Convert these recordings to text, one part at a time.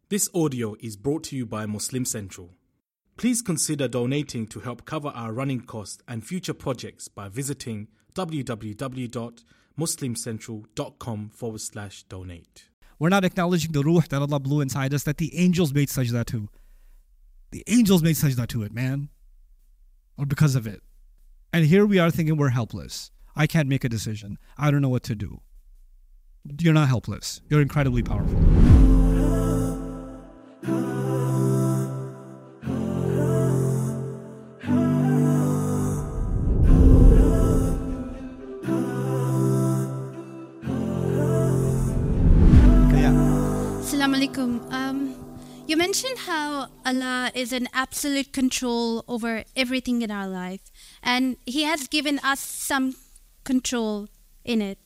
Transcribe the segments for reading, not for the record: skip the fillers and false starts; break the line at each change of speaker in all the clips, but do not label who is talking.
This audio is brought to you by Muslim Central. Please consider donating to help cover our running costs and future projects by visiting www.muslimcentral.com/donate.
We're not acknowledging the ruh that Allah blew inside us, that the angels made sajda to. The angels made sajda to it, man. Or because of it. And here we are thinking we're helpless. I can't make a decision. I don't know what to do. You're not helpless. You're incredibly powerful.
Assalamu alaikum. You mentioned how Allah is in absolute control over everything in our life, and He has given us some control in it.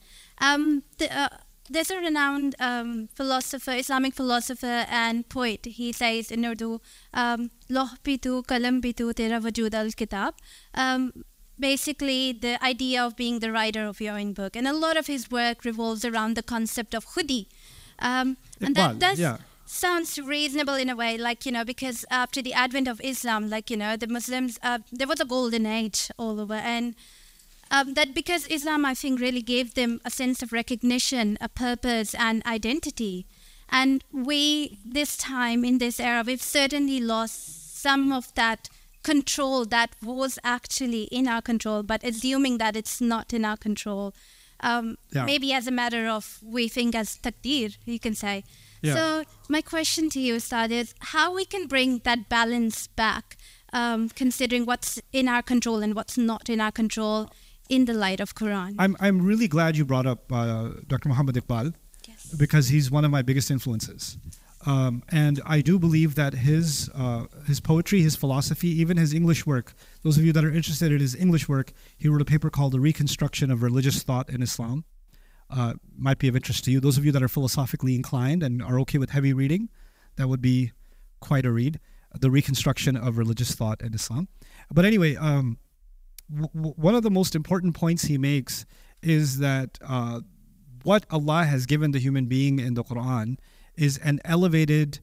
There's a renowned philosopher, Islamic philosopher and poet. He says in Urdu, "Loh pitu, kalam pitu, tera wajud al-kitab." Basically, the idea of being the writer of your own book. And a lot of his work revolves around the concept of khudi. And that does sounds reasonable in a way, because after the advent of Islam, the Muslims, there was a golden age all over. And that because Islam, I think, really gave them a sense of recognition, a purpose and identity. And we, this time, in this era, we've certainly lost some of that control that was actually in our control, but assuming that it's not in our control. Maybe as a matter of, we think as taqdeer, you can say. Yeah. So my question to you, Ustad, is how we can bring that balance back, considering what's in our control and what's not in our control in the light of Quran.
I'm really glad you brought up Dr. Muhammad Iqbal, because he's one of my biggest influences. And I do believe that his poetry, his philosophy, even his English work, those of you that are interested in his English work, he wrote a paper called The Reconstruction of Religious Thought in Islam. Might be of interest to you. Those of you that are philosophically inclined and are okay with heavy reading, that would be quite a read. The Reconstruction of Religious Thought in Islam. But anyway, one of the most important points he makes is that what Allah has given the human being in the Quran is an elevated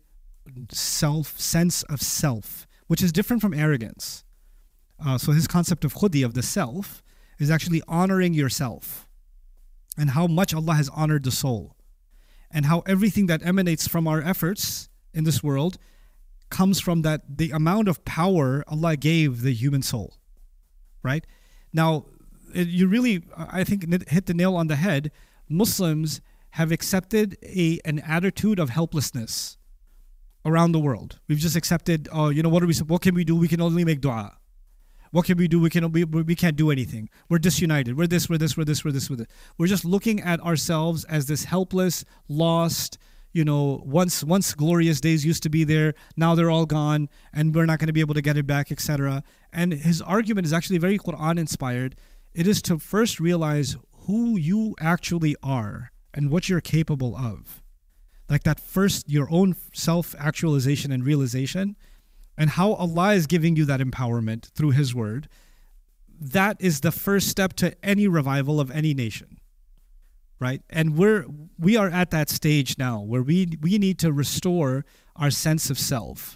sense of self, which is different from arrogance. So his concept of khudi, of the self, is actually honoring yourself, and how much Allah has honored the soul, and how everything that emanates from our efforts in this world comes from the amount of power Allah gave the human soul, right? Now, you really, I think, hit the nail on the head. Muslims have accepted an attitude of helplessness around the world. We've just accepted, what can we do? We can only make dua. What can we do? We can't do anything. We're disunited. We're this. We're just looking at ourselves as this helpless, lost, once glorious days used to be there. Now they're all gone, and we're not going to be able to get it back, etc. And his argument is actually very Quran inspired. It is to first realize who you actually are and what you're capable of. Like that first, your own self-actualization and realization, and how Allah is giving you that empowerment through His word. That is the first step to any revival of any nation, right? And we are at that stage now where we need to restore our sense of self.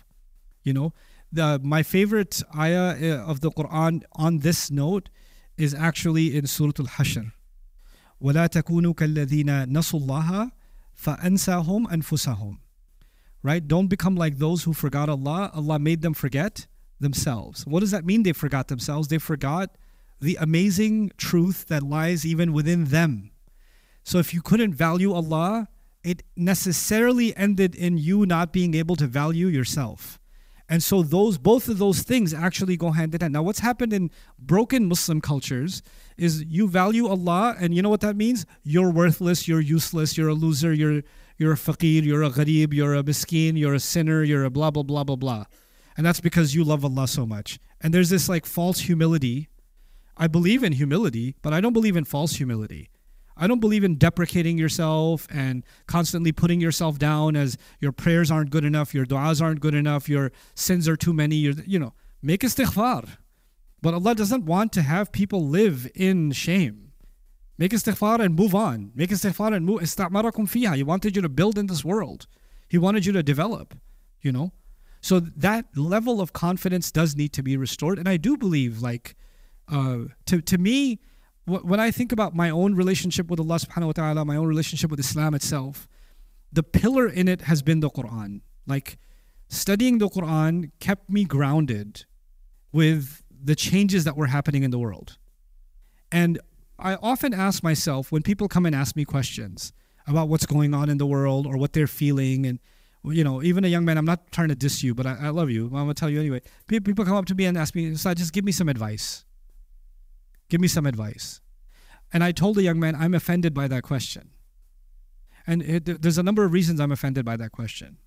My favorite ayah of the Quran on this note is actually in Surah Al-Hashr. وَلَا تَكُونُوا كَالَّذِينَ نَسُوا اللَّهَ فَأَنْسَاهُمْ أَنفُسَهُمْ. Right? Don't become like those who forgot Allah. Allah made them forget themselves. What does that mean, they forgot themselves? They forgot the amazing truth that lies even within them. So if you couldn't value Allah, it necessarily ended in you not being able to value yourself. And so both of those things actually go hand in hand. Now, what's happened in broken Muslim cultures is you value Allah, and you know what that means? You're worthless, you're useless, you're a loser, you're a faqir, you're a gharib, you're a miskin, you're a sinner, you're a blah, blah, blah, blah, blah. And that's because you love Allah so much. And there's this false humility. I believe in humility, but I don't believe in false humility. I don't believe in deprecating yourself and constantly putting yourself down as your prayers aren't good enough, your du'as aren't good enough, your sins are too many. Make istighfar. But Allah doesn't want to have people live in shame. Make istighfar and move on. Make istighfar and move. Istamarakum fiha. He wanted you to build in this world. He wanted you to develop, you know. So that level of confidence does need to be restored. And I do believe, like, to me, when I think about my own relationship with Allah subhanahu wa ta'ala, my own relationship with Islam itself, the pillar in it has been the Quran. Like, studying the Quran kept me grounded with the changes that were happening in the world. And I often ask myself, when people come and ask me questions about what's going on in the world or what they're feeling, and, you know, even a young man, I'm not trying to diss you, but I love you. I'm going to tell you anyway. People come up to me and ask me, "Ustad, just give me some advice. Give me some advice." And I told the young man, I'm offended by that question. And there's a number of reasons I'm offended by that question.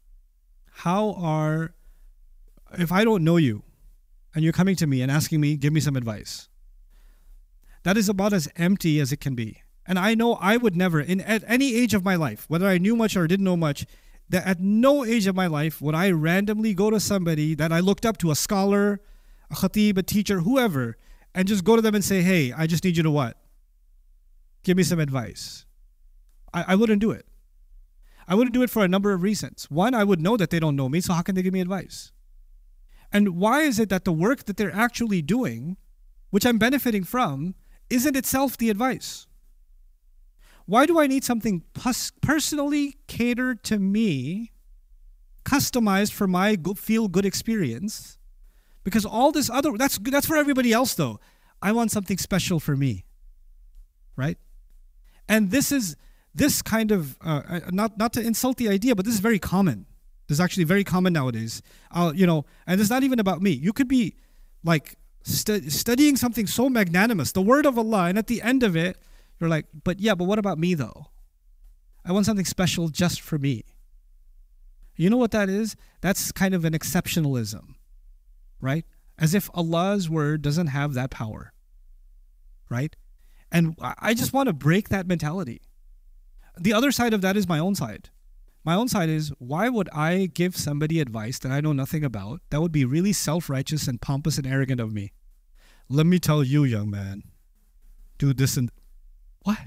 If I don't know you and you're coming to me and asking me, give me some advice, that is about as empty as it can be. And I know I would never, at any age of my life, whether I knew much or didn't know much, that at no age of my life would I randomly go to somebody that I looked up to, a scholar, a khatib, a teacher, whoever, and just go to them and say, "Hey, I just need you to what? Give me some advice." I wouldn't do it. I wouldn't do it for a number of reasons. One, I would know that they don't know me, so how can they give me advice? And why is it that the work that they're actually doing, which I'm benefiting from, isn't itself the advice? Why do I need something personally catered to me, customized for my feel-good experience? Because all this other, that's for everybody else though. I want something special for me, right? And this kind of, not to insult the idea, but this is very common. This is actually very common nowadays. You know, and it's not even about me. You could be like studying something so magnanimous, the word of Allah, and at the end of it, you're like, but what about me though? I want something special just for me. You know what that is? That's kind of an exceptionalism, right? As if Allah's word doesn't have that power, right? And I just want to break that mentality. The other side of that is my own side. My own side is, why would I give somebody advice that I know nothing about? That would be really self-righteous and pompous and arrogant of me. Let me tell you, young man, do this and what?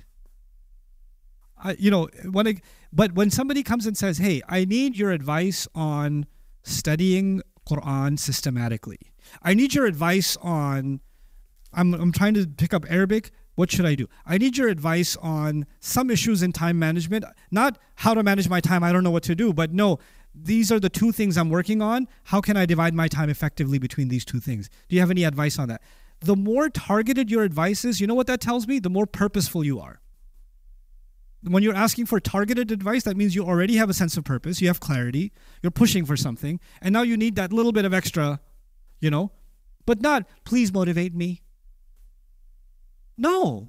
But when somebody comes and says, "Hey, I need your advice on studying Quran systematically. I need your advice on, I'm trying to pick up Arabic. What should I do? I need your advice on some issues in time management. Not how to manage my time, I don't know what to do, but no, these are the two things I'm working on. How can I divide my time effectively between these two things? Do you have any advice on that?" The more targeted your advice is, you know what that tells me? The more purposeful you are. When you're asking for targeted advice, that means you already have a sense of purpose, you have clarity, you're pushing for something, and now you need that little bit of extra, but not, "Please motivate me." No.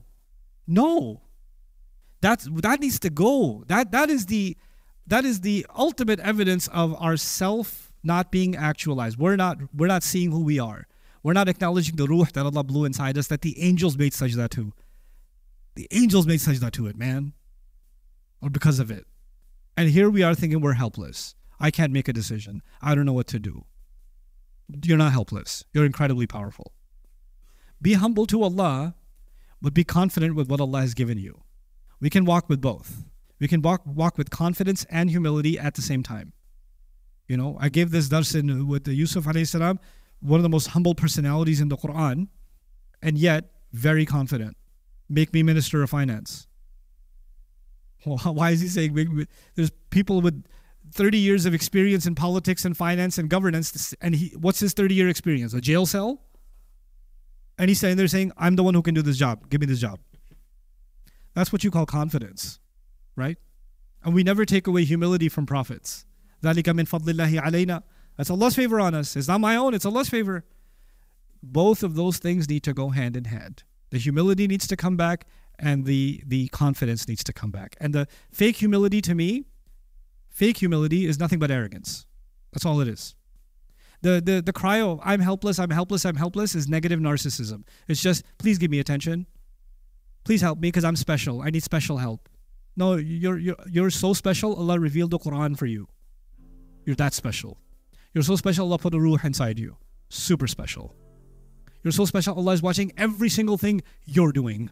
That needs to go. That is the ultimate evidence of our self not being actualized. We're not seeing who we are. We're not acknowledging the ruh that Allah blew inside us, that the angels made sajda to. The angels made sajda to it, man. Or because of it. And here we are thinking we're helpless. I can't make a decision. I don't know what to do. You're not helpless. You're incredibly powerful. Be humble to Allah, but be confident with what Allah has given you. We can walk with both. We can walk with confidence and humility at the same time. I gave this dars with Yusuf alayhi salam, one of the most humble personalities in the Quran, and yet very confident. Make me Minister of Finance. Well, why is he saying there's people with 30 years of experience in politics and finance and governance, and what's his 30-year experience? A jail cell? And he's saying, "I'm the one who can do this job. Give me this job." That's what you call confidence, right? And we never take away humility from prophets. ذَلِكَ مِنْ فَضْلِ اللَّهِ عَلَيْنَا. That's Allah's favor on us. It's not my own, it's Allah's favor. Both of those things need to go hand in hand. The humility needs to come back, and the confidence needs to come back. And the fake humility, to me, is nothing but arrogance. That's all it is. The cry of I'm helpless is negative narcissism. It's just, please give me attention. Please help me because I'm special. I need special help. No, you're so special. Allah revealed the Quran for you. You're that special. You're so special. Allah put a ruh inside you. Super special. You're so special. Allah is watching every single thing you're doing.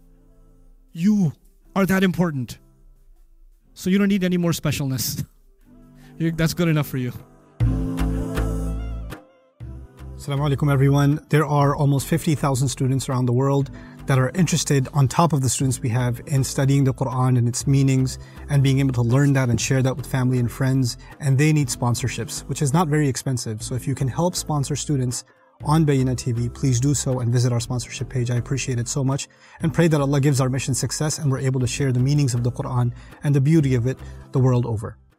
You are that important. So you don't need any more specialness. That's good enough for you.
Assalamu alaikum everyone. There are almost 50,000 students around the world that are interested, on top of the students we have, in studying the Quran and its meanings and being able to learn that and share that with family and friends. And they need sponsorships, which is not very expensive. So if you can help sponsor students on Bayyinah TV, please do so and visit our sponsorship page. I appreciate it so much and pray that Allah gives our mission success and we're able to share the meanings of the Quran and the beauty of it the world over.